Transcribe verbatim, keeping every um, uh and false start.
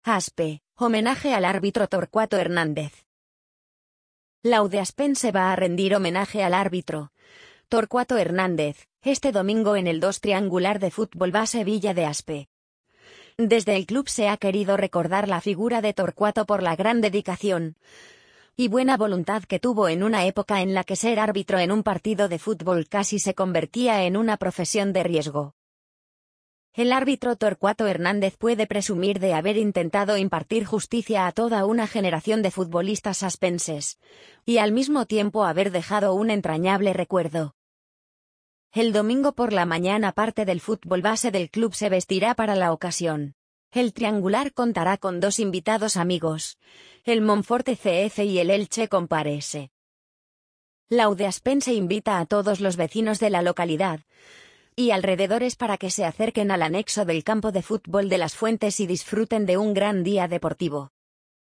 Aspe, homenaje al árbitro Torcuato Hernández. Laude Aspense va a rendir homenaje al árbitro Torcuato Hernández, este domingo en el dos Triangular de Fútbol Base Villa de Aspe. Desde el club se ha querido recordar la figura de Torcuato por la gran dedicación y buena voluntad que tuvo en una época en la que ser árbitro en un partido de fútbol casi se convertía en una profesión de riesgo. El árbitro Torcuato Hernández puede presumir de haber intentado impartir justicia a toda una generación de futbolistas aspenses, y al mismo tiempo haber dejado un entrañable recuerdo. El domingo por la mañana parte del fútbol base del club se vestirá para la ocasión. El Triangular contará con dos invitados amigos, el Monforte C F y el Elche Comparese. Laude Aspense invita a todos los vecinos de la localidad y alrededores para que se acerquen al anexo del campo de fútbol de Las Fuentes y disfruten de un gran día deportivo.